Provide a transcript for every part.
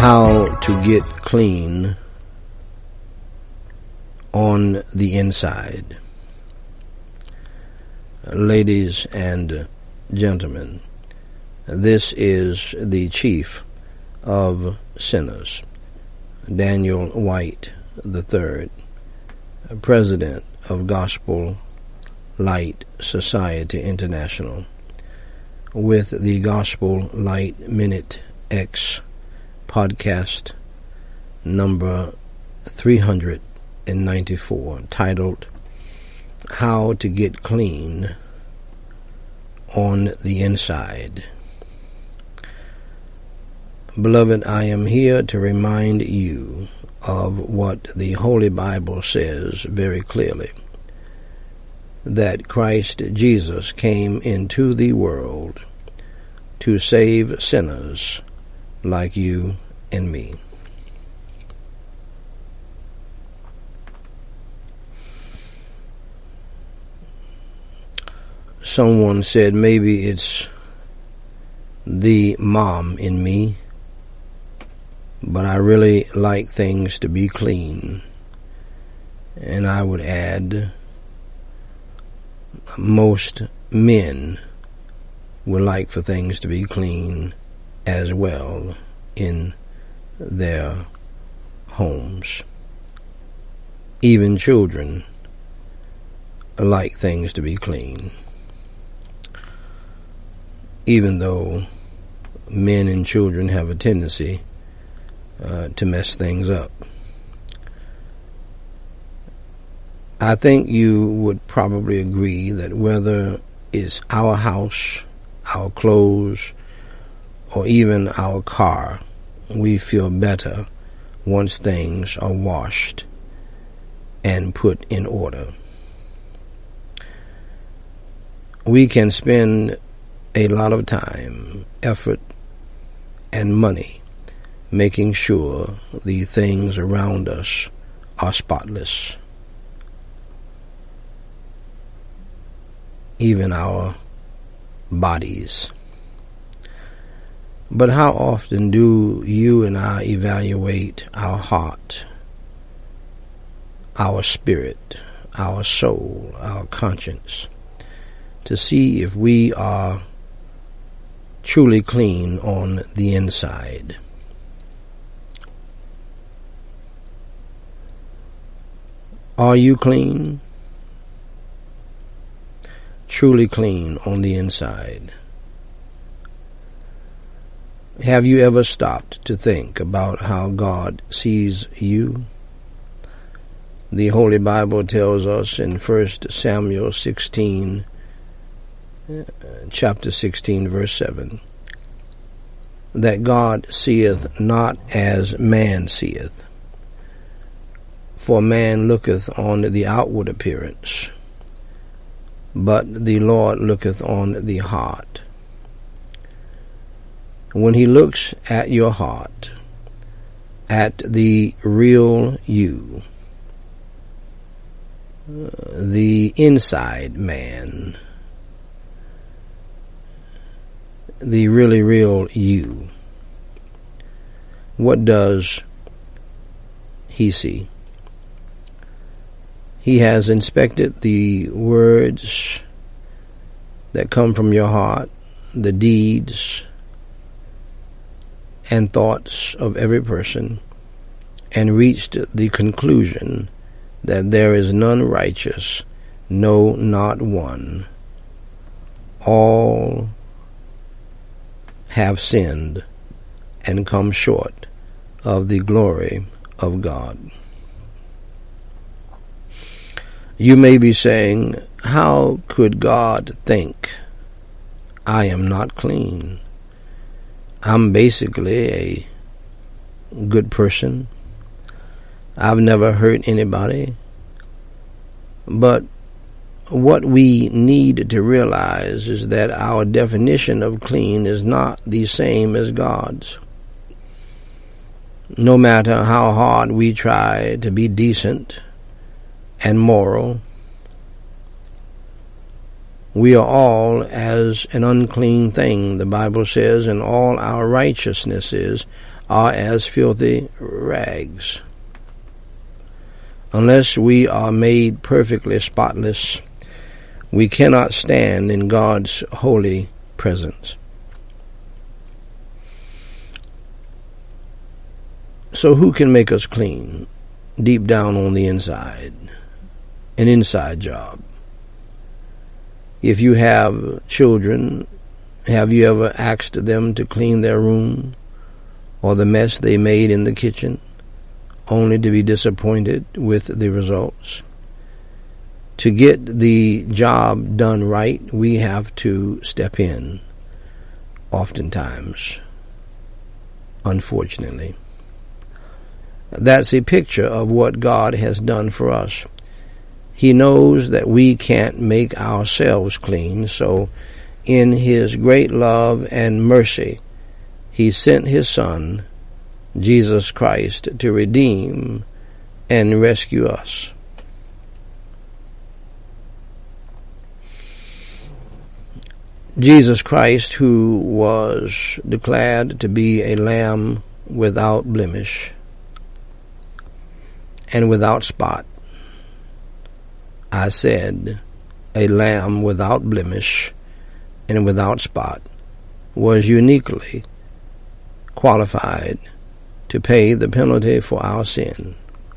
How to get clean on the inside. Ladies and gentlemen, this is the chief of sinners, Daniel White III, president of Gospel Light Society International, with the Gospel Light Minute X podcast number 394, titled How to Get Clean on the Inside. Beloved, I am here to remind you of what the Holy Bible says very clearly, that Christ Jesus came into the world to save sinners like you and me. Someone said maybe it's the mom in me, but I really like things to be clean. And I would add, most men would like for things to be clean as well in their homes. Even children like things to be clean, even though men and children have a tendency to mess things up. I think you would probably agree that whether it's our house, our clothes, or even our car, we feel better once things are washed and put in order. We can spend a lot of time, effort, and money making sure the things around us are spotless. Even our bodies. But how often do you and I evaluate our heart, our spirit, our soul, our conscience, to see if we are truly clean on the inside? Are you clean? Truly clean on the inside? Have you ever stopped to think about how God sees you? The Holy Bible tells us in 1 Samuel 16, chapter 16, verse 7, that God seeth not as man seeth. For man looketh on the outward appearance, but the Lord looketh on the heart. When he looks at your heart, at the real you, the inside man, the really real you, what does he see? He has inspected the words that come from your heart, the deeds and thoughts of every person, and reached the conclusion that there is none righteous, no, not one. All have sinned and come short of the glory of God. You may be saying, how could God think I am not clean? I'm basically a good person. I've never hurt anybody. But what we need to realize is that our definition of clean is not the same as God's. No matter how hard we try to be decent and moral, we are all as an unclean thing, the Bible says, and all our righteousnesses are as filthy rags. Unless we are made perfectly spotless, we cannot stand in God's holy presence. So who can make us clean deep down on the inside? An inside job. If you have children, have you ever asked them to clean their room or the mess they made in the kitchen, only to be disappointed with the results? To get the job done right, we have to step in, oftentimes, unfortunately. That's a picture of what God has done for us. He knows that we can't make ourselves clean, so in His great love and mercy, He sent His Son, Jesus Christ, to redeem and rescue us. Jesus Christ, who was declared to be a lamb without blemish and without spot. I said, a lamb without blemish and without spot, was uniquely qualified to pay the penalty for our sin.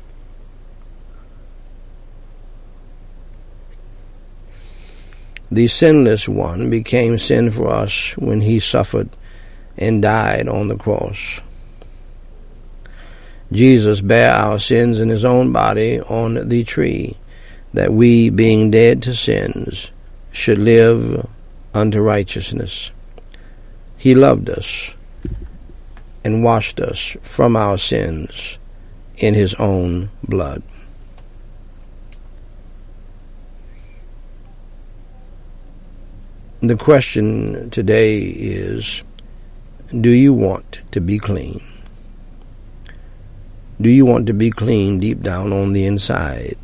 The sinless one became sin for us when He suffered and died on the cross. Jesus bare our sins in His own body on the tree, that we, being dead to sins, should live unto righteousness. He loved us and washed us from our sins in His own blood. The question today is, do you want to be clean? Do you want to be clean deep down on the inside?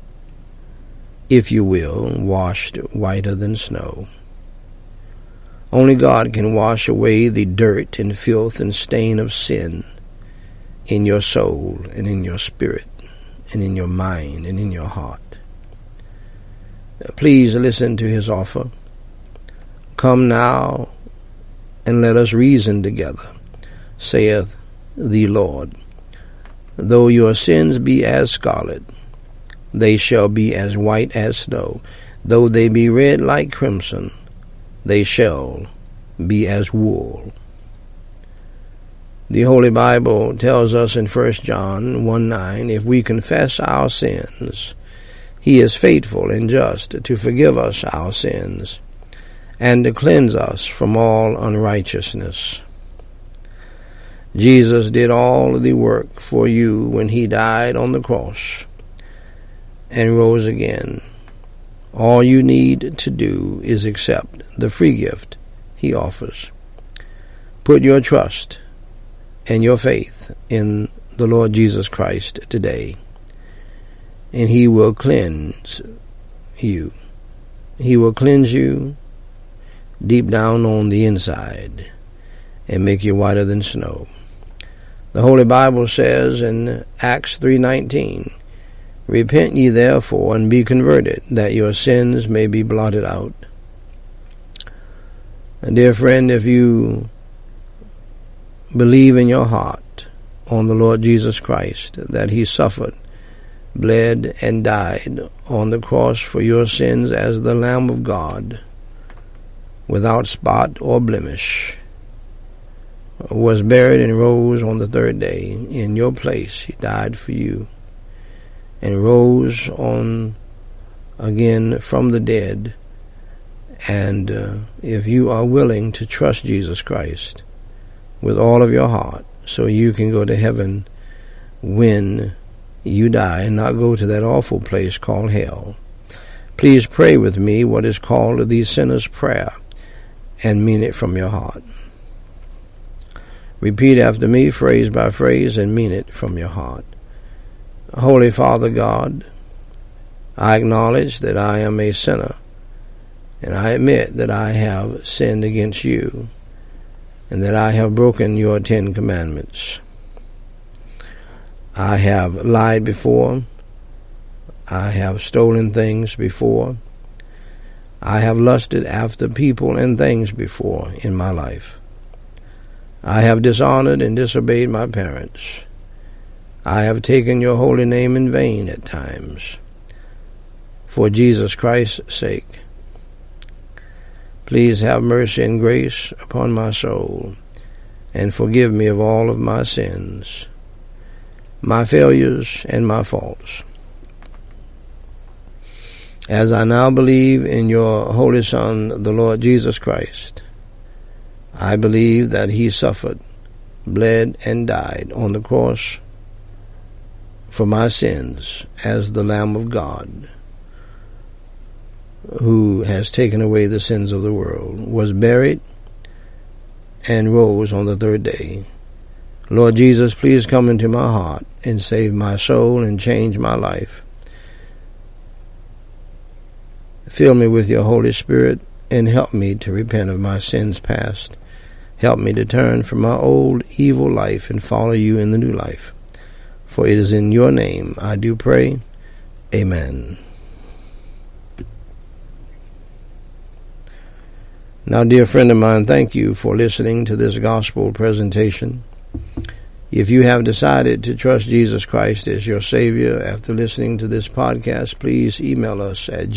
If you will, washed whiter than snow. Only God can wash away the dirt and filth and stain of sin in your soul and in your spirit and in your mind and in your heart. Please listen to His offer. Come now and let us reason together, saith the Lord. Though your sins be as scarlet, they shall be as white as snow. Though they be red like crimson, they shall be as wool. The Holy Bible tells us in 1 John 1:9, if we confess our sins, He is faithful and just to forgive us our sins and to cleanse us from all unrighteousness. Jesus did all the work for you when He died on the cross and rose again. All you need to do is accept the free gift He offers. Put your trust and your faith in the Lord Jesus Christ today, and He will cleanse you. He will cleanse you deep down on the inside and make you whiter than snow. The Holy Bible says in Acts 3:19, repent ye therefore and be converted, that your sins may be blotted out. And dear friend, if you believe in your heart on the Lord Jesus Christ, that He suffered, bled, and died on the cross for your sins as the Lamb of God, without spot or blemish, was buried and rose on the third day in your place. He died for you and rose on again from the dead. And if you are willing to trust Jesus Christ with all of your heart, so you can go to heaven when you die and not go to that awful place called hell, please pray with me what is called the sinner's prayer and mean it from your heart. Repeat after me, phrase by phrase, and mean it from your heart. Holy Father God, I acknowledge that I am a sinner, and I admit that I have sinned against you. and that I have broken your 10 commandments. I have lied before. I have stolen things before. I have lusted after people and things before in my life. I have dishonored and disobeyed my parents. I have taken your holy name in vain at times. For Jesus Christ's sake, please have mercy and grace upon my soul, and forgive me of all of my sins, my failures, and my faults. As I now believe in your Holy Son, the Lord Jesus Christ, I believe that he suffered, bled, and died on the cross for my sins as the Lamb of God, who has taken away the sins of the world, was buried, and rose on the third day. Lord Jesus, please come into my heart and save my soul and change my life. Fill me with your Holy Spirit and help me to repent of my sins past. Help me to turn from my old evil life and follow you in the new life. For it is in your name I do pray. Amen. Now, dear friend of mine, thank you for listening to this gospel presentation. If you have decided to trust Jesus Christ as your Savior after listening to this podcast, please email us at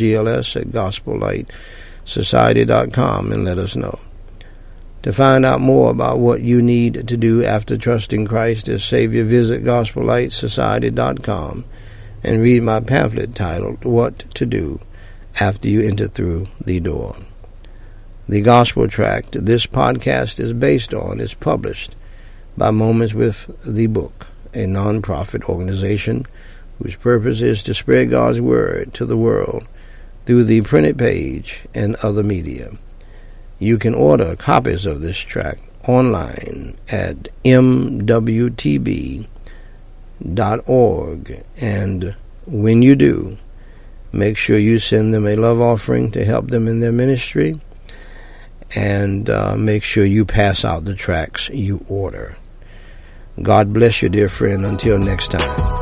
gls@gospellightsociety.com and let us know. To find out more about what you need to do after trusting Christ as Savior, visit gospellightsociety.com and read my pamphlet titled, What to Do After You Enter Through the Door. The gospel tract this podcast is based on is published by Moments with the Book, a non-profit organization whose purpose is to spread God's Word to the world through the printed page and other media. You can order copies of this tract online at mwtb.org, and when you do, make sure you send them a love offering to help them in their ministry, and make sure you pass out the tracts you order. God bless you, dear friend. Until next time.